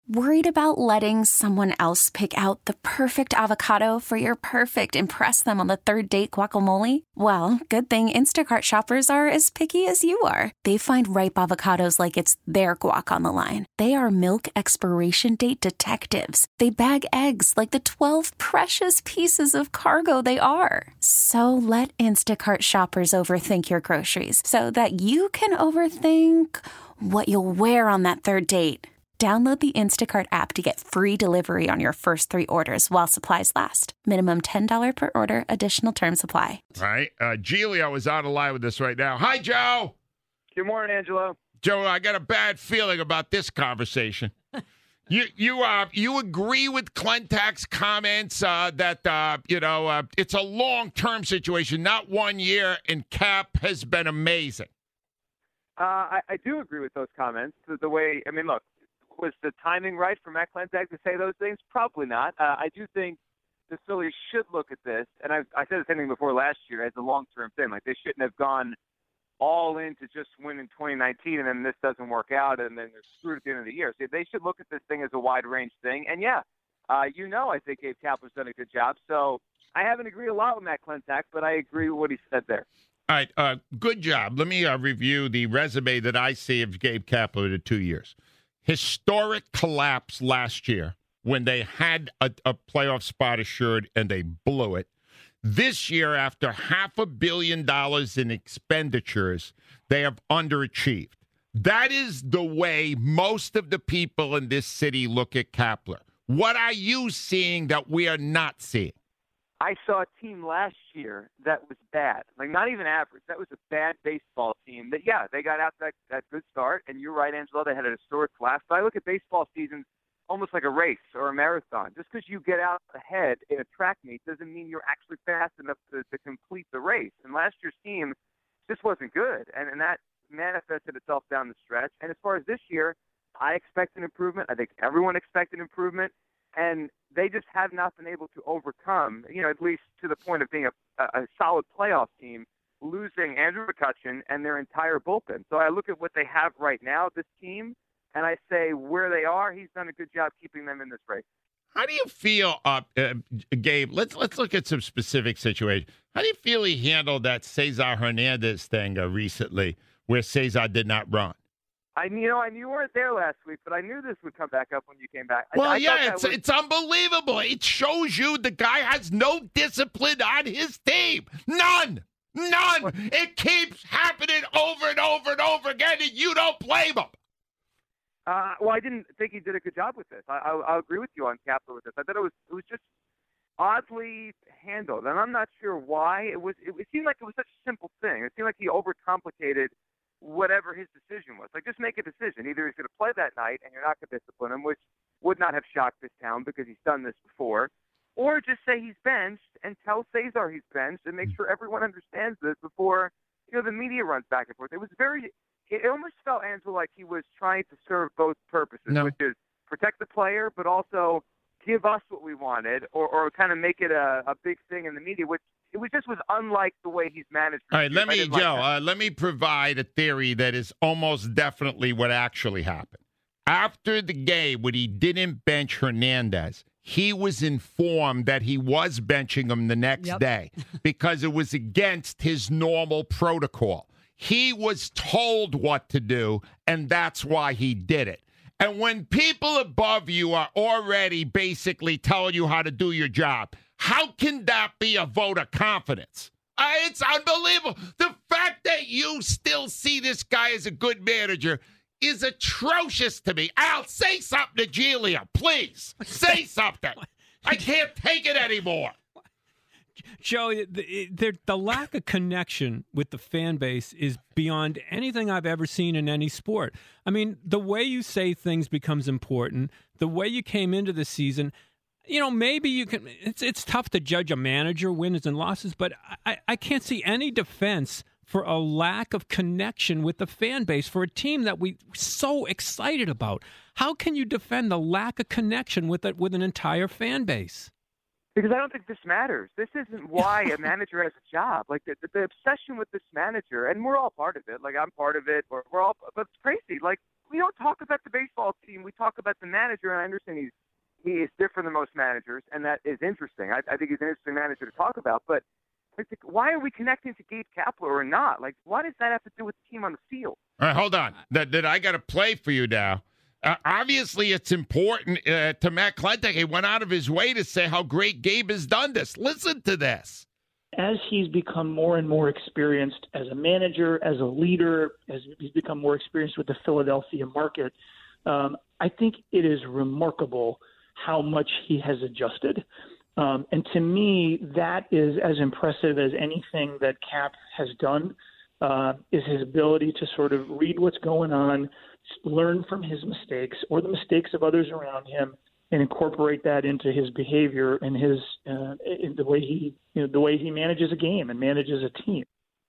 Worried about letting someone else pick out the perfect avocado for your perfect impress them on the third date guacamole? Well, good thing Instacart shoppers are as picky as you are. They find ripe avocados like it's their guac on the line. They are milk expiration date detectives. They bag eggs like the 12 precious pieces of cargo they are. So let Instacart shoppers overthink your groceries so that you can overthink what you'll wear on that third date. Download the Instacart app to get free delivery on your first 3 orders while supplies last. Minimum $10 per order. Additional terms apply. All right. Giglio is on the line with us right now. Hi, Joe. Good morning, Angelo. Joe, I got a bad feeling about this conversation. You agree with Klentak's comments that it's a long-term situation, not 1 year, and Cap has been amazing. I do agree with those comments. The way, look, was the timing right for Matt Klentak to say those things? Probably not. I do think the Phillies should look at this, and I said the same thing before last year, as a long-term thing. Like, they shouldn't have gone all in to just win in 2019, and then this doesn't work out, and then they're screwed at the end of the year. So they should look at this thing as a wide-range thing. And, I think Gabe Kapler's done a good job. So I haven't agreed a lot with Matt Klentak, but I agree with what he said there. All right, good job. Let me review the resume that I see of Gabe Kapler in 2 years. Historic collapse last year when they had a playoff spot assured and they blew it. This year, after $500 million in expenditures, they have underachieved. That is the way most of the people in this city look at Kapler. What are you seeing that we are not seeing? I saw a team last year that was bad, like not even average. That was a bad baseball team that, they got out that good start. And you're right, Angelo, they had an historic collapse. But I look at baseball seasons almost like a race or a marathon. Just because you get out ahead in a track meet doesn't mean you're actually fast enough to complete the race. And last year's team just wasn't good. And that manifested itself down the stretch. And as far as this year, I expect an improvement. I think everyone expected improvement. And they just have not been able to overcome, at least to the point of being a solid playoff team, losing Andrew McCutchen and their entire bullpen. So I look at what they have right now, this team, and I say where they are, he's done a good job keeping them in this race. How do you feel, Gabe? Let's look at some specific situations. How do you feel he handled that Cesar Hernandez thing recently, where Cesar did not run? I knew you weren't there last week, but I knew this would come back up when you came back. It's unbelievable. It shows you the guy has no discipline on his team. None. It keeps happening over and over and over again, and you don't blame him. I didn't think he did a good job with this. I'll agree with you on Kapler with this. I thought it was just oddly handled, and I'm not sure why. It seemed like it was such a simple thing. It seemed like he overcomplicated whatever his decision was. Like, just make a decision. Either he's going to play that night and you're not going to discipline him, which would not have shocked this town because he's done this before, or just say he's benched and tell Cesar he's benched and make sure everyone understands this before, the media runs back and forth. It almost felt, Angelo, like he was trying to serve both purposes, which is protect the player, but also give us what we wanted, or kind of make it a big thing in the media, which it was unlike the way he's managed. All right, let me provide a theory that is almost definitely what actually happened. After the game, when he didn't bench Hernandez, he was informed that he was benching him the next day because it was against his normal protocol. He was told what to do, and that's why he did it. And when people above you are already basically telling you how to do your job, how can that be a vote of confidence? It's unbelievable. The fact that you still see this guy as a good manager is atrocious to me. Al, say something to Giglio, please. Say something. I can't take it anymore. Joe, the lack of connection with the fan base is beyond anything I've ever seen in any sport. I mean, the way you say things becomes important. The way you came into the season, maybe you can. It's tough to judge a manager, wins and losses, but I can't see any defense for a lack of connection with the fan base for a team that we're so excited about. How can you defend the lack of connection with an entire fan base? Because I don't think this matters. This isn't why a manager has a job. Like the obsession with this manager, and we're all part of it. Like I'm part of it. We're all, but it's crazy. Like we don't talk about the baseball team. We talk about the manager, and I understand he is different than most managers, and that is interesting. I think he's an interesting manager to talk about, but why are we connecting to Gabe Kapler or not? Like, what does that have to do with the team on the field? All right, hold on. That I got to play for you now. Obviously, it's important to Matt Klentak. He went out of his way to say how great Gabe has done this. Listen to this. As he's become more and more experienced as a manager, as a leader, as he's become more experienced with the Philadelphia market, I think it is remarkable how much he has adjusted. And to me, that is as impressive as anything that Cap has done, is his ability to sort of read what's going on, learn from his mistakes or the mistakes of others around him, and incorporate that into his behavior and his in the way he manages a game and manages a team.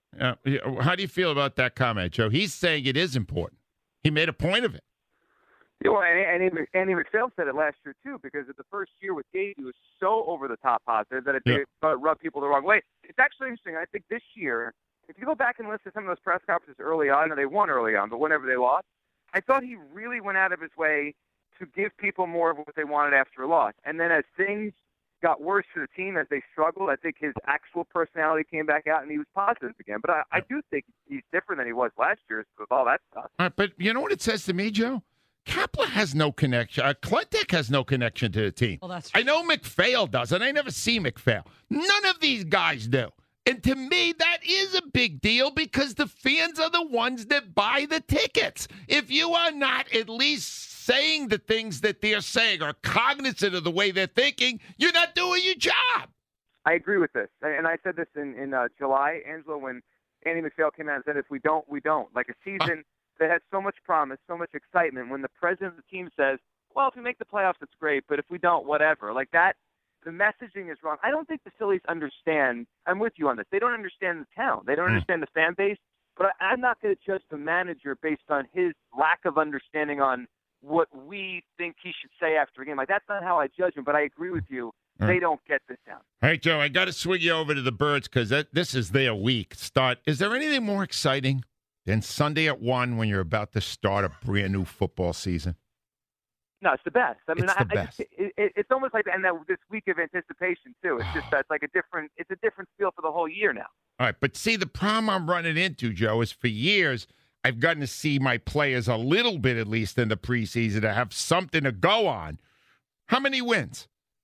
How do you feel about that comment, Joe? He's saying it is important. He made a point of it. Yeah, well, Andy McPhail said it last year, too, because of the first year with Gabe, he was so over-the-top positive that it rubbed people the wrong way. It's actually interesting. I think this year, if you go back and listen to some of those press conferences early on, and they won early on, but whenever they lost, I thought he really went out of his way to give people more of what they wanted after a loss. And then as things got worse for the team, as they struggled, I think his actual personality came back out and he was positive again. But I do think he's different than he was last year with all that stuff. All right, but you know what it says to me, Joe? Kapler has no connection. Klentak has no connection to the team. Well, that's true. I know McPhail does, and I never see McPhail. None of these guys do. And to me, that is a big deal because the fans are the ones that buy the tickets. If you are not at least saying the things that they're saying or cognizant of the way they're thinking, you're not doing your job. I agree with this. And I said this in July, Angelo, when Andy McPhail came out and said, if we don't, we don't. Like a season that had so much promise, so much excitement, when the president of the team says, well, if we make the playoffs, it's great, but if we don't, whatever. Like that, the messaging is wrong. I don't think the Phillies understand. I'm with you on this. They don't understand the town. They don't understand the fan base. But I'm not going to judge the manager based on his lack of understanding on what we think he should say after a game. Like, that's not how I judge him, but I agree with you. They don't get this down. All right, Joe, I got to swing you over to the Birds because this is their week start. Is there anything more exciting than Sunday at 1 when you're about to start a brand new football season? No, it's the best. I mean, it's the best. It's almost like this week of anticipation too. It's just it's like a different feel for the whole year now. All right, but see, the problem I'm running into, Joe, is for years I've gotten to see my players a little bit, at least in the preseason, to have something to go on. How many wins?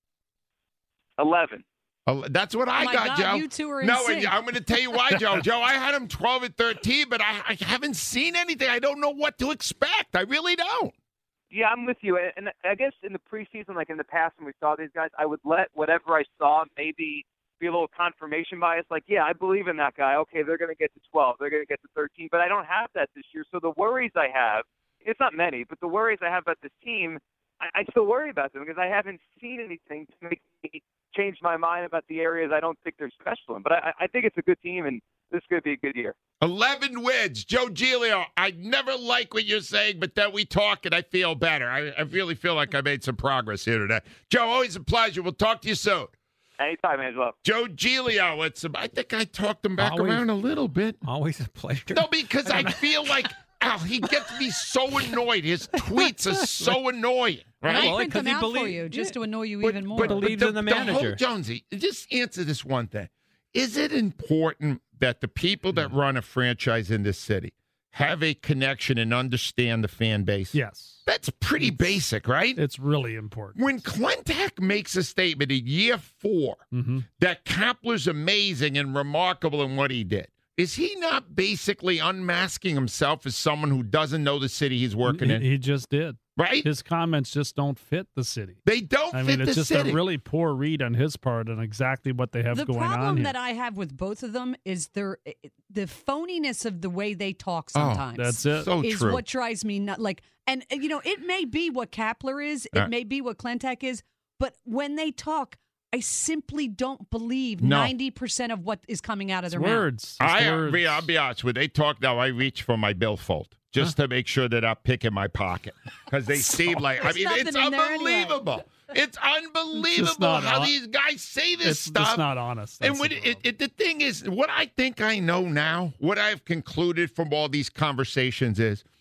11. That's what I got, God, Joe. you two are in No, sync. I'm going to tell you why, Joe. Joe, I had them 12 and 13, but I haven't seen anything. I don't know what to expect. I really don't. Yeah, I'm with you. And I guess in the preseason, like in the past when we saw these guys, I would let whatever I saw maybe be a little confirmation bias. Like, yeah, I believe in that guy. Okay, they're going to get to 12. They're going to get to 13. But I don't have that this year. So the worries I have, it's not many, but the worries I have about this team, I still worry about them because I haven't seen anything to make me change my mind about the areas I don't think they're special in. But I think it's a good team, and this is going to be a good year. 11 wins. Joe Giglio, I never like what you're saying, but then we talk and I feel better. I really feel like I made some progress here today. Joe, always a pleasure. We'll talk to you soon. Anytime, Angelo. Joe Giglio, I think I talked him back around a little bit. Always a pleasure. No, because I feel like he gets me so annoyed. His tweets are so annoying. Right? I Well, print them out for you just to annoy you even more. But believes in the manager. Whole, Jonesy, just answer this one thing. Is it important that the people that run a franchise in this city have a connection and understand the fan base? Yes. That's pretty basic, right? It's really important. When Klentak makes a statement in year 4 that Kapler's amazing and remarkable in what he did, is he not basically unmasking himself as someone who doesn't know the city he's working in? He just did. Right? His comments just don't fit the city. They don't fit the city. It's just a really poor read on his part on exactly what they have going on here. The problem that I have with both of them is the phoniness of the way they talk sometimes. That's it. So is true. what drives me nuts. Like, and you know, it may be what Kapler is, it may be what Klentak is, but when they talk, I simply don't believe 90% of what is coming out of their words. mouth. I'll be honest with you. They talk now. I reach for my billfold just to make sure that I pick in my pocket because they seem like, it's unbelievable. It's unbelievable how these guys say this stuff. It's just not honest. And the thing is, what I think I know now, what I've concluded from all these conversations is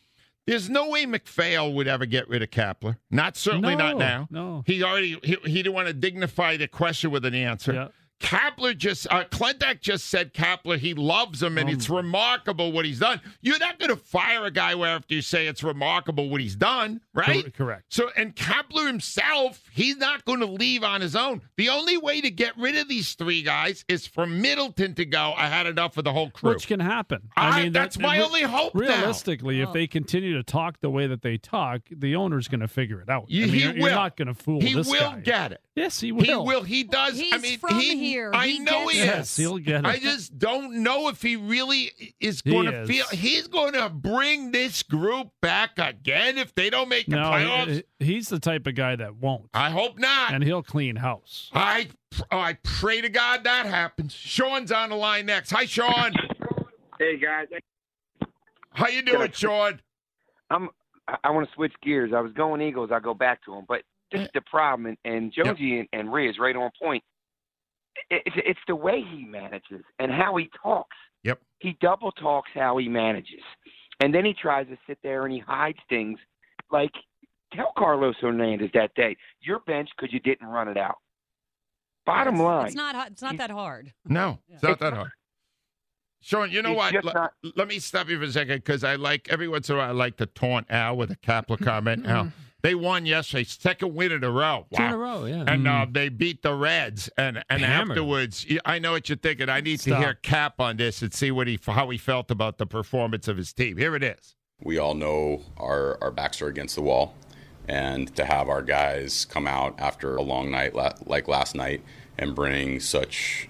There's no way McPhail would ever get rid of Kapler. Certainly not now. No. He didn't want to dignify the question with an answer. Yeah. Kapler Klentak just said Kapler, he loves him, and it's remarkable what he's done. You're not going to fire a guy after you say it's remarkable what he's done, right? Correct. So, and Kapler himself, he's not going to leave on his own. The only way to get rid of these three guys is for Middleton to go, I had enough of the whole crew. Which can happen. That's my only hope realistically, if they continue to talk the way that they talk, the owner's going to figure it out. You're not going to fool this guy. He will get it. Yes, he will. He will. He does. He's from here. I know he is. Yes, he'll get it. I just don't know if he really is going to feel. He's going to bring this group back again if they don't make the playoffs. He's the type of guy that won't. I hope not. And he'll clean house. I pray to God that happens. Sean's on the line next. Hi, Sean. Hey, guys. How you doing, Sean? I want to switch gears. I was going Eagles. I'll go back to them. But this is the problem, and Jonesy and Rhea is right on point. It's the way he manages and how he talks. Yep. He double talks how he manages. And then he tries to sit there and he hides things. Like, tell Carlos Hernandez that day, you're benched because you didn't run it out. Bottom line. It's not that hard. No, it's not that hard. Sean, you know what? Let me stop you for a second because I like, every once in a while, I like to taunt Al with a Kapler comment. Al, they won yesterday, second win in a row. Wow. 2 in a row, yeah. And they beat the Reds. And afterwards, I know what you're thinking. I need to hear Cap on this and see how he felt about the performance of his team. Here it is. We all know our backs are against the wall. And to have our guys come out after a long night like last night and bring such,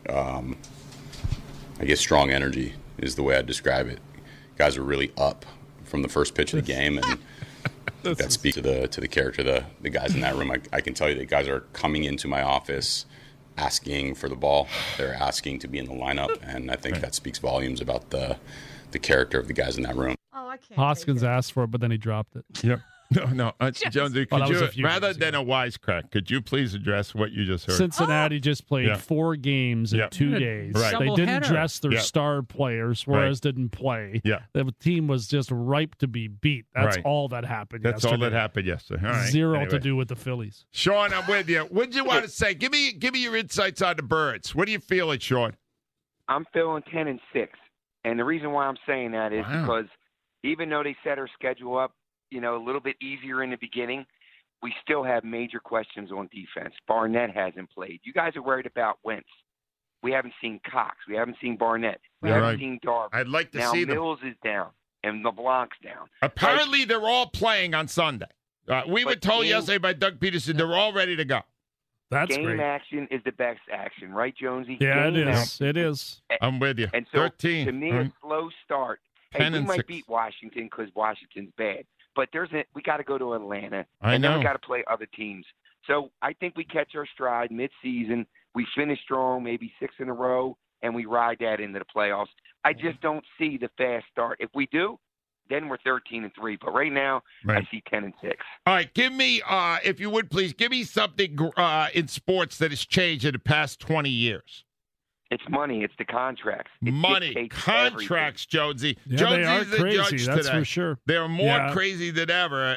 strong energy is the way I'd describe it. Guys are really up from the first pitch of the game, and that speaks to the character, the guys in that room. I can tell you that guys are coming into my office asking for the ball. They're asking to be in the lineup, and I think that speaks volumes about the character of the guys in that room. Oh, I can't. Hoskins asked for it, but then he dropped it. Yep. No. Jonesy, rather than a wisecrack, could you please address what you just heard? Cincinnati just played 4 games in 2 days. Right. They didn't dress their star players. Suarez didn't play. Yeah. The team was just ripe to be beat. That's all that happened yesterday. That's all that happened yesterday. All right. Zero to do with the Phillies. Sean, I'm with you. What did you want to say? Give me your insights on the Birds. What do you feel, Sean? I'm feeling 10-6. And the reason why I'm saying that is because even though they set our schedule up, a little bit easier in the beginning, we still have major questions on defense. Barnett hasn't played. You guys are worried about Wentz. We haven't seen Cox. We haven't seen Barnett. We haven't seen Darby. I'd like to see them. Now Mills is down, and LeBlanc's down. Apparently, they're all playing on Sunday. We were told yesterday by Doug Peterson they're all ready to go. That's game great. action is the best action, right, Jonesy? Yeah, game it is. action. It is. I'm with you. And so, 13. to me, a slow start. Hey, we might beat Washington because Washington's bad. But we got to go to Atlanta, and then we got to play other teams. So I think we catch our stride mid-season. We finish strong, maybe 6 in a row, and we ride that into the playoffs. I just don't see the fast start. If we do, then we're 13-3. But right now, I see 10-6. All right, give me, if you would please, give me something in sports that has changed in the past 20 years. It's money. It's the contracts. Money, contracts, Jonesy. Yeah, Jonesy's they are the crazy. judge That's today. for sure. They're more crazy than ever.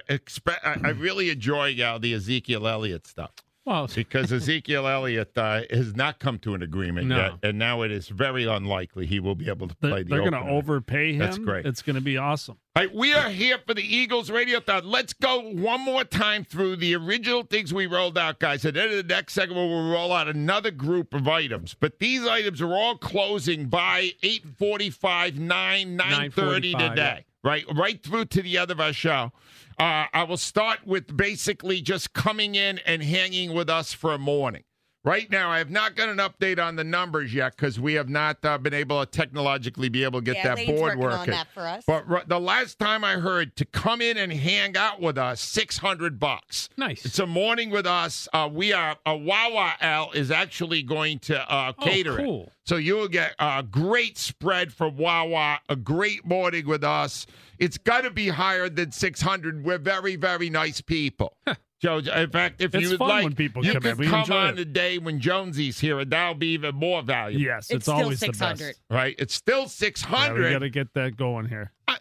I really enjoy the Ezekiel Elliott stuff. Well, because Ezekiel Elliott has not come to an agreement yet, and now it is very unlikely he will be able to play the They're going opener. to overpay him. That's great. It's going to be awesome. All right, we are here for the Eagles Radiothon. Let's go one more time through the original things we rolled out, guys. At the end of the next segment, we'll roll out another group of items. But these items are all closing by 8:45, 9:30 today. Yeah. Right through to the end of our show. I will start with basically just coming in and hanging with us for a morning. Right now, I have not got an update on the numbers yet because we have not been able to technologically be able to get that board working. On that for us. But the last time I heard to come in and hang out with us, $600. Nice. It's a morning with us. We are Wawa Al is actually going to cater it. So you will get a great spread from Wawa, a great morning with us. It's got to be higher than 600. We're very, very nice people. Joe, in fact, if you would like, when people you come could in. come on the day when Jonesy's here, and that'll be even more valuable. Yes, it's always still the 600. best. Right? It's still 600. Yeah, we got to get that going here.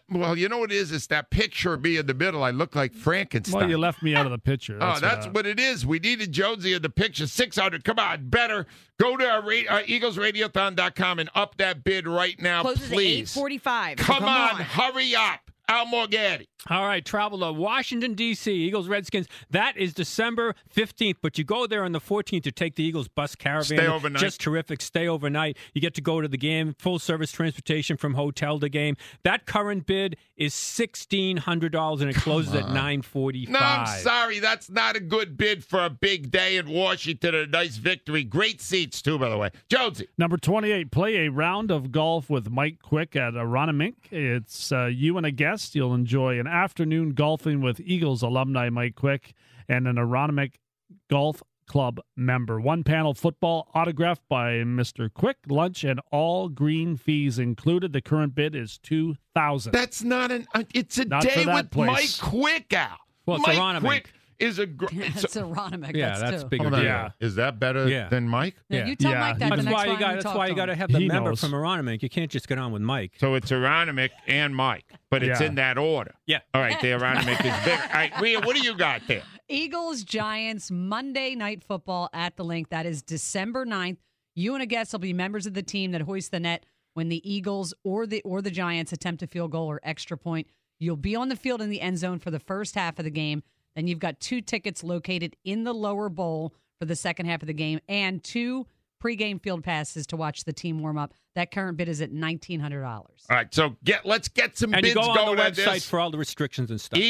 Well, you know what it is? It's that picture of me in the middle. I look like Frankenstein. Well, you left me out of the picture. That's what it is. We needed Jonesy in the picture. 600. Come on, better. Go to EaglesRadiothon.com and up that bid right now, Closes please. At 8:45. Come on, hurry up. Al Morganti. All right, travel to Washington, D.C., Eagles-Redskins. That is December 15th, but you go there on the 14th to take the Eagles bus caravan. Stay overnight. Just terrific. Stay overnight. You get to go to the game, full-service transportation from hotel to game. That current bid is $1,600, and it closes at $945. No, I'm sorry. That's not a good bid for a big day in Washington, a nice victory. Great seats, too, by the way. Jonesy. Number 28, play a round of golf with Mike Quick at Aronimink. It's you and a guest. You'll enjoy an afternoon golfing with Eagles alumni Mike Quick and an Aronimink Golf Club member. One-panel football autographed by Mr. Quick, lunch, and all green fees included. The current bid is $2,000. That's not it's a not day with place. Mike Quick, Al. Well, it's Mike Aronimink. Quick is a It's Aronimink. Yeah, that's too. bigger. Yeah. Is that better than Mike? Yeah, you tell Mike that That's the next why you time got. you That's talk why you to got to him. have the He member knows. from Aronimink. You can't just get on with Mike. So it's Aronimink and Mike, but it's Yeah. in that order. Yeah. All right, the Aronimink is bigger. All right, Rhea, what do you got there? Eagles Giants Monday Night Football at the Link. That is December 9th. You and a guest will be members of the team that hoist the net when the Eagles or the Giants attempt a field goal or extra point. You'll be on the field in the end zone for the first half of the game. Then you've got 2 tickets located in the lower bowl for the second half of the game and 2 pregame field passes to watch the team warm up. That current bid is at $1,900. All right, so let's get some And bids you go going on the website this. for all the restrictions and stuff.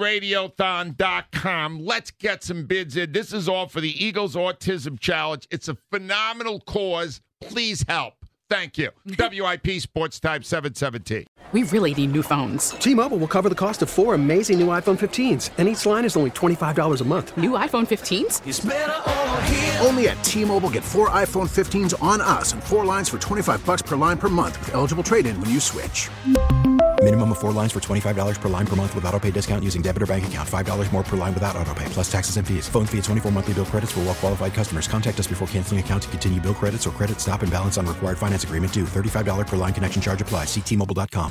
EaglesRadiothon.com. Let's get some bids in. This is all for the Eagles Autism Challenge. It's a phenomenal cause. Please help. Thank you. WIP Sports Time 717. We really need new phones. T-Mobile will cover the cost of 4 amazing new iPhone 15s, and each line is only $25 a month. New iPhone 15s? It's better over here. Only at T-Mobile, get 4 iPhone 15s on us and 4 lines for $25 per line per month with eligible trade-in when you switch. Minimum of 4 lines for $25 per line per month with autopay discount using debit or bank account. $5 more per line without autopay, plus taxes and fees. Phone fee at 24 monthly bill credits for well-qualified customers. Contact us before canceling account to continue bill credits or credit stop and balance on required finance agreement due. $35 per line connection charge applies. See T-Mobile.com.